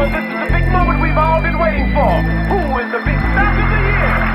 because this is the big moment we've all been waiting for. Who is the big star of the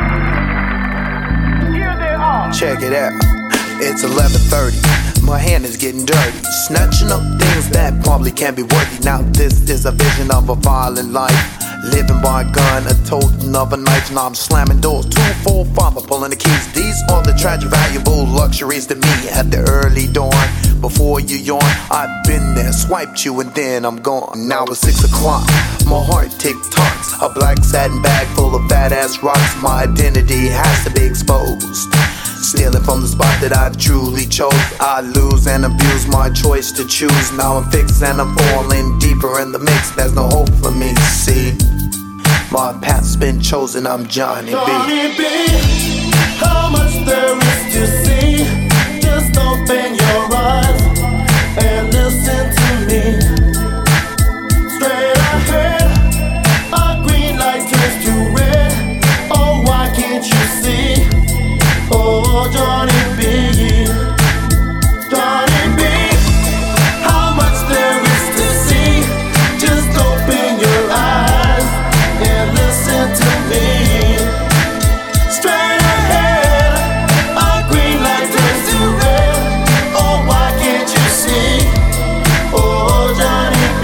year? Here they are. Check it out. It's 11:30. My hand is getting dirty, snatching up things that probably can't be worthy. Now this is a vision of a violent life, living by a gun, a totem of a knife. Now I'm slamming doors, 2, 4, 5, I'm pulling the keys. These are the tragic, valuable luxuries to me at the early dawn. Before you yawn, I've been there, swiped you and then I'm gone. Now it's 6 o'clock, my heart tick-tocks. A black satin bag full of fat-ass rocks. My identity has to be exposed. Stealing from the spot that I truly chose. I lose and abuse my choice to choose. Now I'm fixed and I'm falling deeper in the mix. There's no hope for me, see. My path's been chosen, I'm Johnny B. Johnny B, how much there is to see. Just open your eyes and listen to me. Straight ahead, a green light turns to red. Oh, why can't you see? Oh, Johnny B, Johnny B, how much there is to see. Just open your eyes and listen to me. Straight ahead, a green light turns to red. Oh, why can't you see? Oh, Johnny B.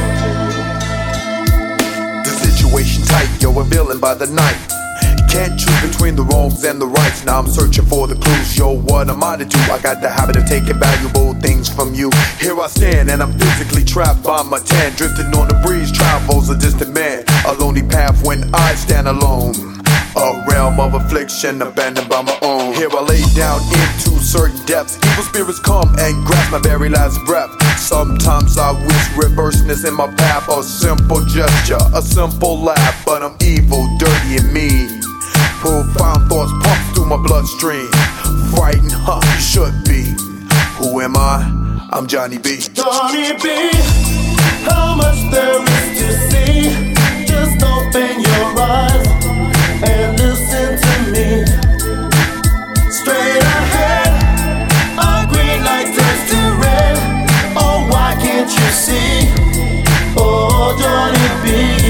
The situation tight, yo, I'm feeling by the night. Can't choose between the wrongs and the rights. Now I'm searching for the clues. Yo, what am I to do? I got the habit of taking valuable things from you. Here I stand and I'm physically trapped by my tan. Drifting on the breeze, travels a distant man. A lonely path when I stand alone. A realm of affliction abandoned by my own. Here I lay down into certain depths. Evil spirits come and grasp my very last breath. Sometimes I wish reverseness in my path. A simple gesture, a simple laugh. But I'm evil, dirty and mean. Profound thoughts pump through my bloodstream. Frightened, huh, you should be. Who am I? I'm Johnny B. Johnny B, how much there is to see. Just open your eyes and listen to me. Straight ahead, a green light turns to red. Oh, why can't you see? Oh, Johnny B.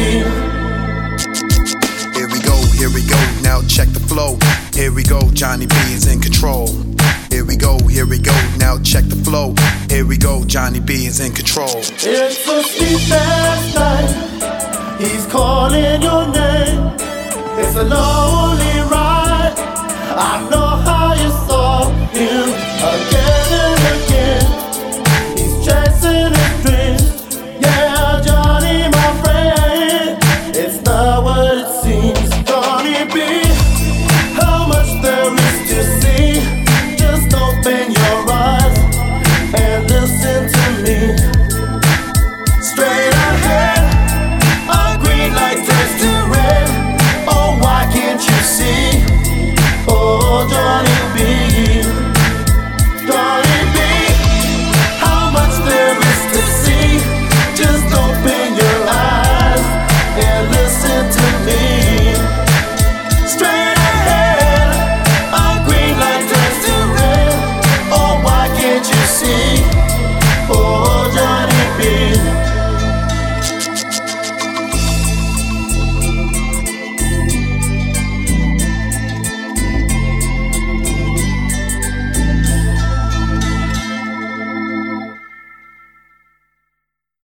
Here we go, now check the flow. Here we go, Johnny B is in control. Here we go, now check the flow. Here we go, Johnny B is in control. It's a sleepless night, he's calling your name. It's a lonely ride, I know how